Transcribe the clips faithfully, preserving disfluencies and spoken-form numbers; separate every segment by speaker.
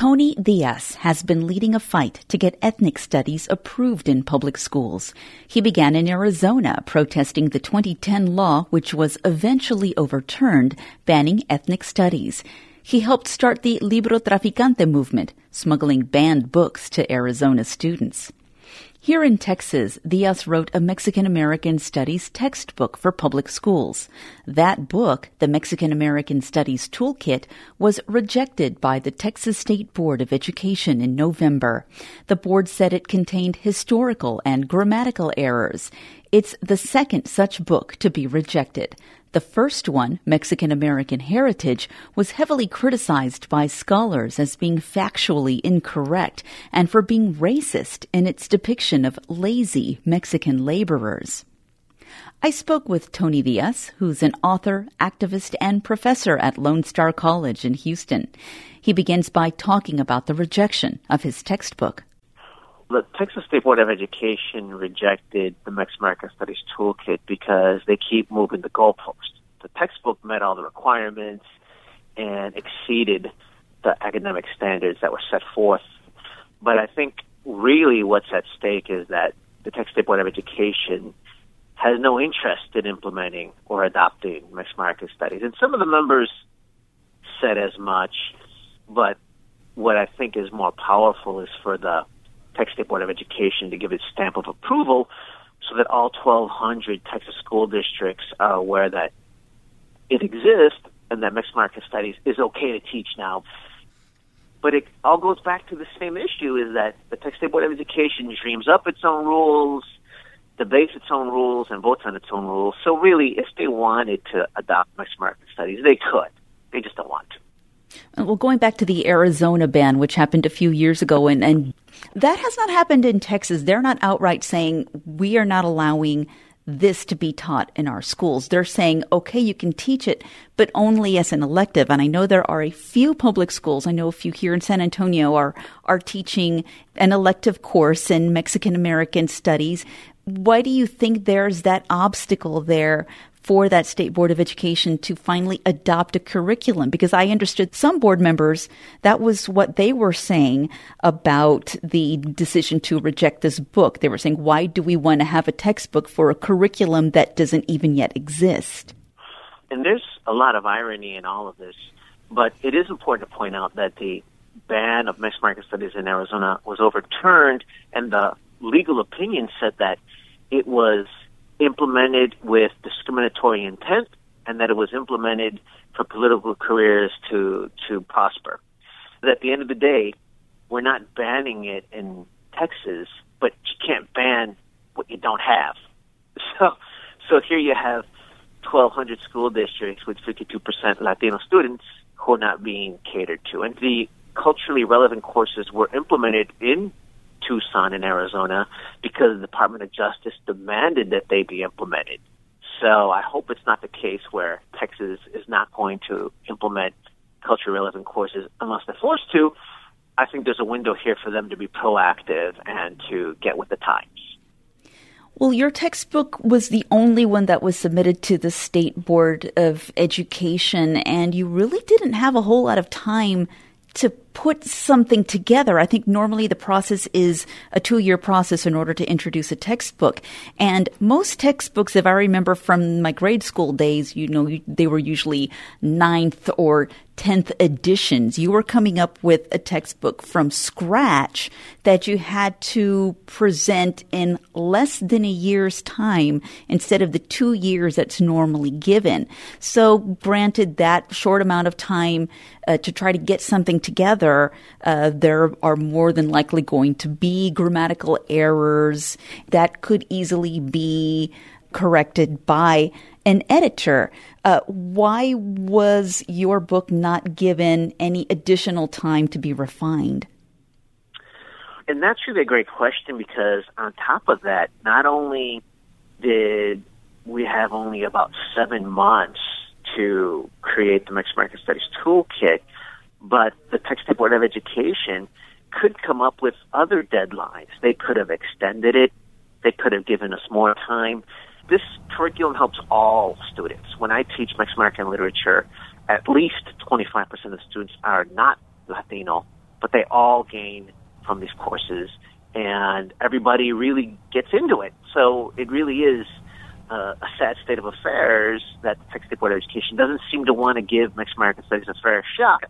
Speaker 1: Tony Diaz has been leading a fight to get ethnic studies approved in public schools. He began in Arizona protesting the twenty ten law, which was eventually overturned, banning ethnic studies. He helped start the Libro Traficante movement, smuggling banned books to Arizona students. Here in Texas, Diaz wrote a Mexican-American Studies textbook for public schools. That book, the Mexican-American Studies Toolkit, was rejected by the Texas State Board of Education in November. The board said it contained historical and grammatical errors. It's the second such book to be rejected. The first one, Mexican-American Heritage, was heavily criticized by scholars as being factually incorrect and for being racist in its depiction of lazy Mexican laborers. I spoke with Tony Diaz, who's an author, activist, and professor at Lone Star College in Houston. He begins by talking about the rejection of his textbook.
Speaker 2: The Texas State Board of Education rejected the Mexican-American Studies Toolkit because they keep moving the goalposts. The textbook met all the requirements and exceeded the academic standards that were set forth. But I think really what's at stake is that the Texas State Board of Education has no interest in implementing or adopting Mexican-American Studies. And some of the members said as much, but what I think is more powerful is for the Texas State Board of Education to give its stamp of approval so that all twelve hundred Texas school districts are aware that it exists and that Mexican-American Studies is okay to teach now. But it all goes back to the same issue, is that the Texas State Board of Education dreams up its own rules, debates its own rules, and votes on its own rules. So really, if they wanted to adopt Mexican-American Studies, they could. They just don't want to.
Speaker 1: Well, going back to the Arizona ban, which happened a few years ago, and, and that has not happened in Texas. They're not outright saying, we are not allowing this to be taught in our schools. They're saying, okay, you can teach it, but only as an elective. And I know there are a few public schools, I know a few here in San Antonio are, are teaching an elective course in Mexican-American Studies. Why do you think there's that obstacle there for that State Board of Education to finally adopt a curriculum? Because I understood some board members, that was what they were saying about the decision to reject this book. They were saying, why do we want to have a textbook for a curriculum that doesn't even yet exist?
Speaker 2: And there's a lot of irony in all of this, but it is important to point out that the ban of Mexican-American Studies in Arizona was overturned, and the legal opinion said that it was implemented with discriminatory intent and that it was implemented for political careers to to prosper. But at the end of the day, we're not banning it in Texas, but you can't ban what you don't have. So so here you have twelve hundred school districts with fifty-two percent Latino students who are not being catered to. And the culturally relevant courses were implemented in Tucson in Arizona because the Department of Justice demanded that they be implemented. So I hope it's not the case where Texas is not going to implement culturally relevant courses unless they're forced to. I think there's a window here for them to be proactive and to get with the times.
Speaker 1: Well, your textbook was the only one that was submitted to the State Board of Education, and you really didn't have a whole lot of time to put something together. I think normally the process is a two-year process in order to introduce a textbook. And most textbooks, if I remember from my grade school days, you know, they were usually ninth or tenth editions. You were coming up with a textbook from scratch that you had to present in less than a year's time instead of the two years that's normally given. So granted that short amount of time uh, to try to get something together, uh, there are more than likely going to be grammatical errors that could easily be corrected by an editor. Uh, why was your book not given any additional time to be refined?
Speaker 2: And that's really a great question, because on top of that, not only did we have only about seven months to create the Mexican-American Studies Toolkit, but the Texas State Board of Education could come up with other deadlines. They could have extended it. They could have given us more time. This curriculum helps all students. When I teach Mexican-American literature, at least twenty-five percent of the students are not Latino, but they all gain from these courses, and everybody really gets into it. So it really is uh, a sad state of affairs that the Texas State Board of Education doesn't seem to want to give Mexican American Studies a fair shot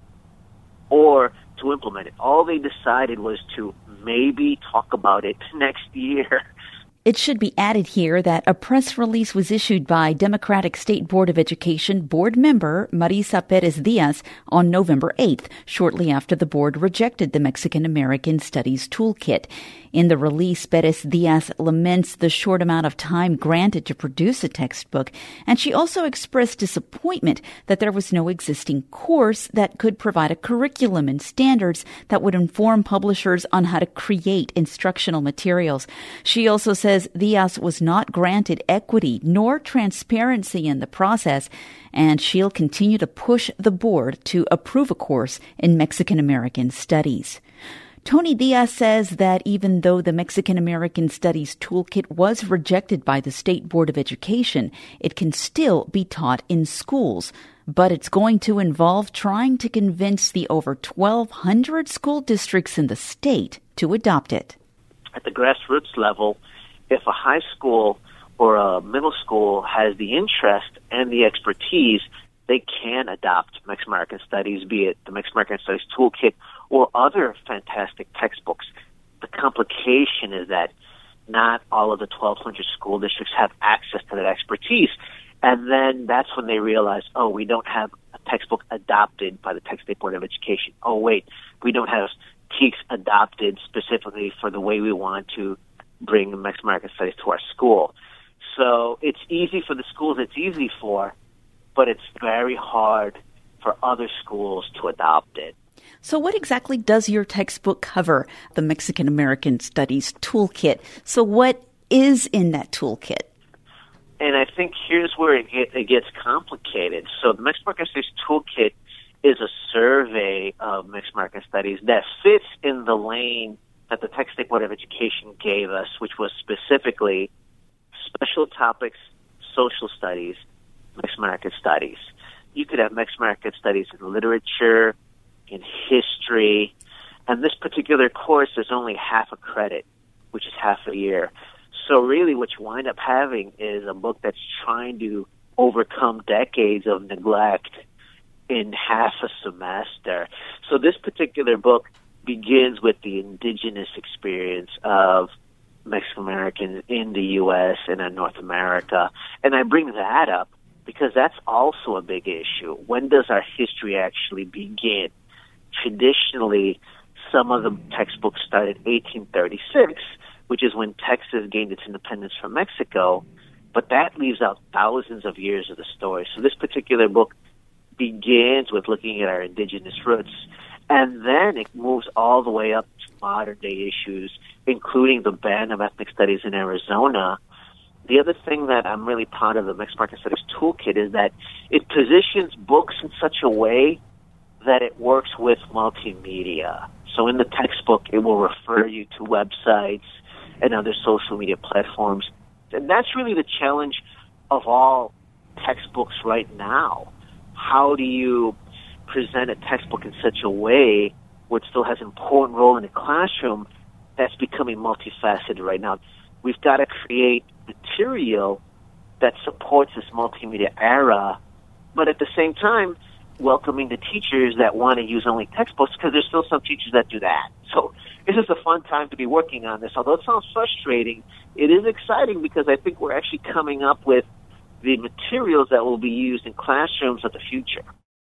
Speaker 2: or to implement it. All they decided was to maybe talk about it next year.
Speaker 1: It should be added here that a press release was issued by Democratic State Board of Education board member Marisa Perez-Diaz on November eighth, shortly after the board rejected the Mexican American Studies Toolkit. In the release, Perez-Diaz laments the short amount of time granted to produce a textbook, and she also expressed disappointment that there was no existing course that could provide a curriculum and standards that would inform publishers on how to create instructional materials. She also says Diaz was not granted equity nor transparency in the process, and she'll continue to push the board to approve a course in Mexican American Studies. Tony Diaz says that even though the Mexican American Studies Toolkit was rejected by the State Board of Education, it can still be taught in schools. But it's going to involve trying to convince the over twelve hundred school districts in the state to adopt it.
Speaker 2: At the grassroots level, if a high school or a middle school has the interest and the expertise, they can adopt Mexican American Studies, be it the Mexican American Studies Toolkit or other fantastic textbooks. The complication is that not all of the twelve hundred school districts have access to that expertise. And then that's when they realize, oh, we don't have a textbook adopted by the Texas State Board of Education. Oh, wait, we don't have T E Ks adopted specifically for the way we want to bring Mexican American Studies to our school. So it's easy for the schools it's easy for, but it's very hard for other schools to adopt it.
Speaker 1: So what exactly does your textbook cover, the Mexican American Studies Toolkit? So what is in that toolkit?
Speaker 2: And I think here's where it, get, it gets complicated. So the Mexican American Studies Toolkit is a survey of Mexican American Studies that fits in the lane that the Texas State Board of Education gave us, which was specifically special topics, social studies, Mexican American Studies. You could have Mexican American Studies in literature, in history, and this particular course is only half a credit, which is half a year. So really what you wind up having is a book that's trying to overcome decades of neglect in half a semester. So this particular book begins with the indigenous experience of Mexican Americans in the U S and in North America. And I bring that up because that's also a big issue. When does our history actually begin? Traditionally, some of the textbooks started eighteen thirty-six, which is when Texas gained its independence from Mexico, but that leaves out thousands of years of the story. So this particular book begins with looking at our indigenous roots, and then it moves all the way up to modern-day issues, including the ban of ethnic studies in Arizona. The other thing that I'm really proud of the Mexican American Studies Toolkit is that it positions books in such a way that it works with multimedia. So in the textbook, it will refer you to websites and other social media platforms. And that's really the challenge of all textbooks right now. How do you present a textbook in such a way where it still has an important role in the classroom that's becoming multifaceted right now? We've got to create material that supports this multimedia era, but at the same time, welcoming the teachers that want to use only textbooks, because there's still some teachers that do that. So this is a fun time to be working on this. Although it sounds frustrating, it is exciting because I think we're actually coming up with the materials that will be used in classrooms of the future.